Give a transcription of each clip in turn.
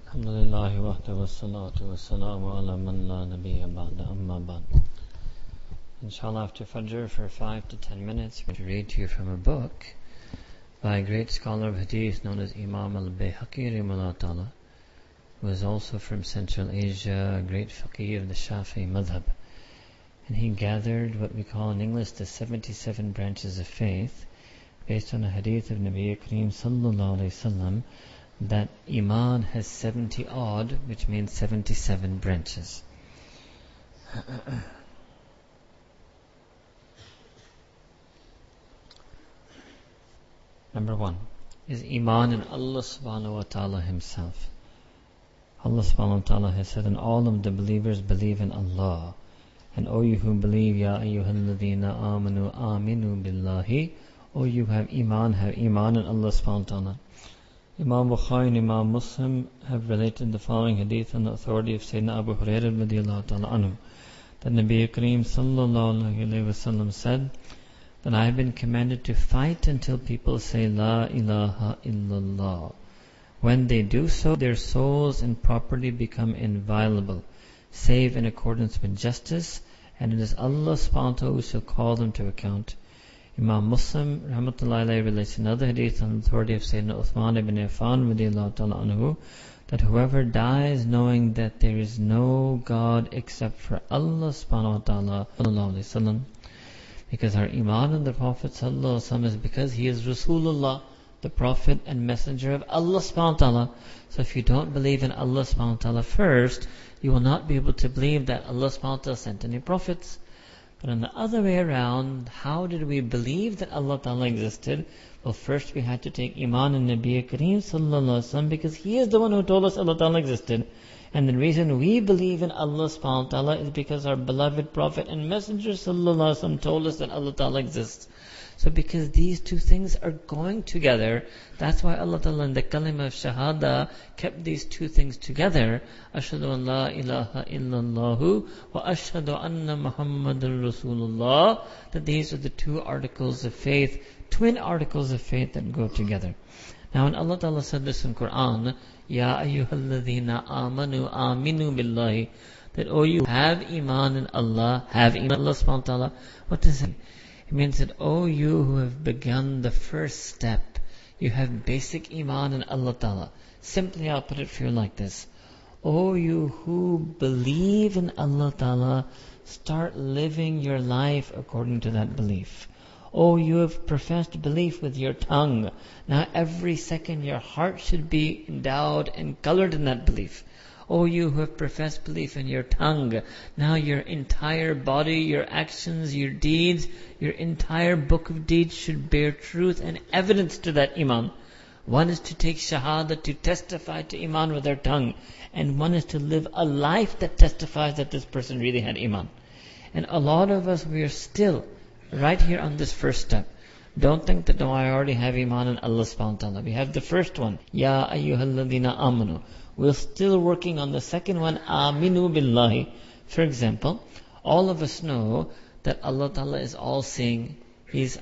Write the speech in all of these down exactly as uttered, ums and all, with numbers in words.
Alhamdulillahi wahda wassalatu wassalamu ala man la nabiyya ba'da amma ba'd. Inshallah, after Fajr for five to ten minutes, I'm going to read to you from a book by a great scholar of Hadith known as Imam al-Bayhaqi rahimahullah ta'ala, who is also from Central Asia, a great faqih of the Shafi'i madhab. And he gathered what we call in English the seventy-seven branches of faith, based on a hadith of Nabi Kareem sallallahu alayhi wasallam, that Iman has seventy odd, which means seventy-seven branches. Number one is Iman in Allah subhanahu wa ta'ala himself. Allah subhanahu wa ta'ala has said, and all of the believers believe in Allah. And O you who believe, Ya ayyuhalladhina amanu aminu billahi, O you have Iman, have Iman in Allah subhanahu wa ta'ala. Imam Bukhari and Imam Muslim have related the following hadith on the authority of Sayyidina Abu Hurairah radiyallahu ta'ala anhu, that Nabi Kareem sallallahu alayhi wa sallam said that I have been commanded to fight until people say La ilaha illallah. When they do so, their souls and property become inviolable, save in accordance with justice, and it is Allah subhanahu wa ta'ala who shall call them to account. Imam Muslim rahmatullahi alayhi relates another hadith on the authority of Sayyidina Uthman ibn Affan radiyallahu ta'ala anhu, that whoever dies knowing that there is no God except for Allah subhanahu wa ta'ala sallallahu alayhi wasallam, because our Iman in the Prophet sallallahu alayhi wasallam is because he is Rasulullah, the Prophet and Messenger of Allah subhanahu wa ta'ala. So if you don't believe in Allah subhanahu wa ta'ala first, you will not be able to believe that Allah subhanahu wa ta'ala sent any prophets. But on the other way around, how did we believe that Allah Ta'ala existed? Well, first we had to take Iman in Nabi Kareem sallallahu alaihi wasallam, because he is the one who told us Allah Ta'ala existed. And the reason we believe in Allah subhanahu wa ta'ala is because our beloved Prophet and Messenger sallallahu alaihi wasallam told us that Allah Ta'ala exists. So because these two things are going together, that's why Allah Ta'ala in the kalima of shahada kept these two things together. Ashhadu an la ilaha illallahu wa ashhadu anna Muhammadur Rasulullah. That these are the two articles of faith, twin articles of faith that go together. Now when Allah Ta'ala said this in Quran, Ya ayyuhalladhina amanu aminu billahi, that oh you have Iman in Allah, have Iman in Allah subhanahu wa ta'ala. What does it mean? It means that, oh you who have begun the first step, you have basic Iman in Allah Ta'ala. Simply I'll put it for you like this. Oh you who believe in Allah Ta'ala, start living your life according to that belief. Oh, you have professed belief with your tongue. Now every second your heart should be endowed and colored in that belief. O you who have professed belief in your tongue, now your entire body, your actions, your deeds, your entire book of deeds should bear truth and evidence to that Iman. One is to take shahada, to testify to Iman with their tongue, and one is to live a life that testifies that this person really had Iman. And a lot of us, we are still right here on this first step. Don't think that, no, I already have Iman in Allah subhanahu wa ta'ala. We have the first one, Ya ayyuhalladhina amanu. We're still working on the second one, Aminu billahi. For example, all of us know that Allah Ta'ala is all-seeing. He's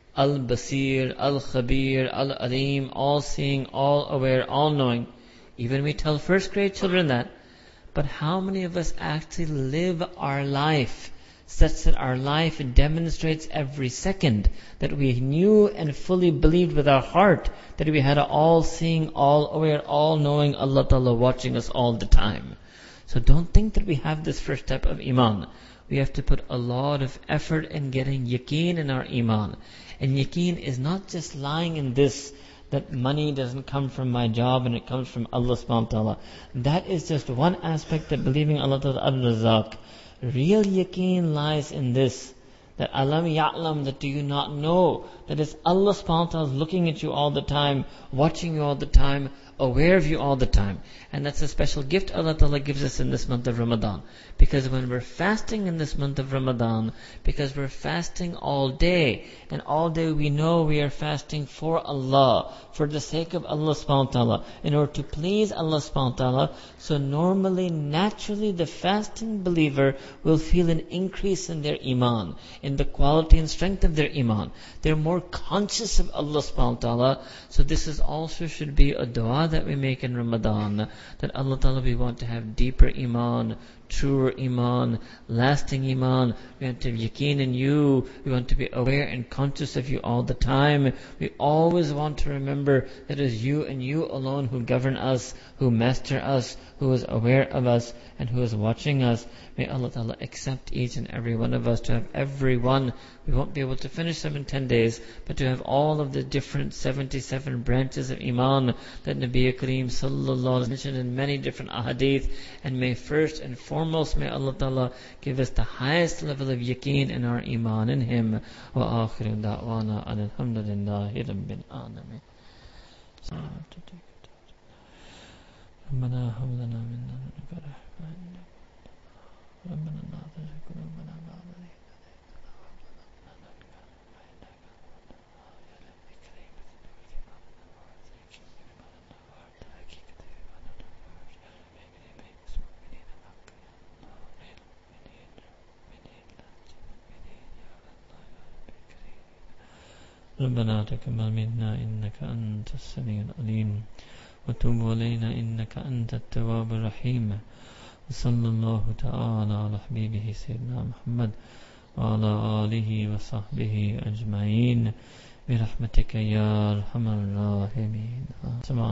Al-Basir, Al-Khabir, Al-Alim, all-seeing, all-aware, all-knowing. Even we tell first grade children that. But how many of us actually live our life such that our life demonstrates every second that we knew and fully believed with our heart that we had an all-seeing, all-aware, all-knowing Allah Ta'ala watching us all the time? So don't think that we have this first step of Iman. We have to put a lot of effort in getting yaqeen in our Iman. And yaqeen is not just lying in this, that money doesn't come from my job and it comes from Allah subhanahu wa ta'ala. That is just one aspect of believing Allah Ta'ala al-Razaq. Real yaqeen lies in this, that alam ya'lam, that do you not know that it's Allah subhanahu wa ta'ala looking at you all the time, watching you all the time, aware of you all the time. And that's a special gift Allah Ta'ala gives us in this month of Ramadan. Because when we're fasting in this month of Ramadan, because we're fasting all day, and all day we know we are fasting for Allah, for the sake of Allah subhanahu wa ta'ala, in order to please Allah subhanahu wa ta'ala. So normally, naturally, the fasting believer will feel an increase in their Iman, in the quality and strength of their Iman. They're more conscious of Allah subhanahu wa ta'ala. So this is also should be a dua that we make in Ramadan, that Allah Ta'ala, we want to have deeper iman, truer iman, lasting iman. We want to have yaqeen in you. We want to be aware and conscious of you all the time. We always want to remember that it is you and you alone who govern us, who master us, who is aware of us, and who is watching us. May Allah Ta'ala accept each and every one of us, to have every one. We won't be able to finish them in ten days, but to have all of the different seventy-seven branches of iman that Nabi Kareem Sallallahu Alaihi Wasallam mentioned in many different ahadith. And may first and foremost, may Allah Ta'ala give us the highest level of yaqeen in our iman in Him. Wa akhiru da'wana alhamdulillahi rabbil alamin. ربنا هب لنا من لدنك رحمة إنك ربنا لا تزغ قلوبنا بعد إذ ربنا تقبل منا إنك أنت السميع العليم وتوب علينا إنك أنت التواب الرحيم وصلى الله تعالى على حبيبه سيدنا محمد وعلى آله وصحبه أجمعين برحمتك يا أرحم الراحمين.